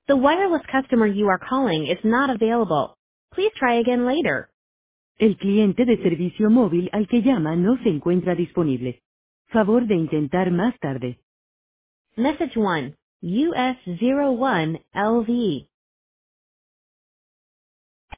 The wireless customer you are calling is not available. Please try again later. El cliente de servicio móvil al que llama no se encuentra disponible. Favor de intentar más tarde. Message 1. US01 LV.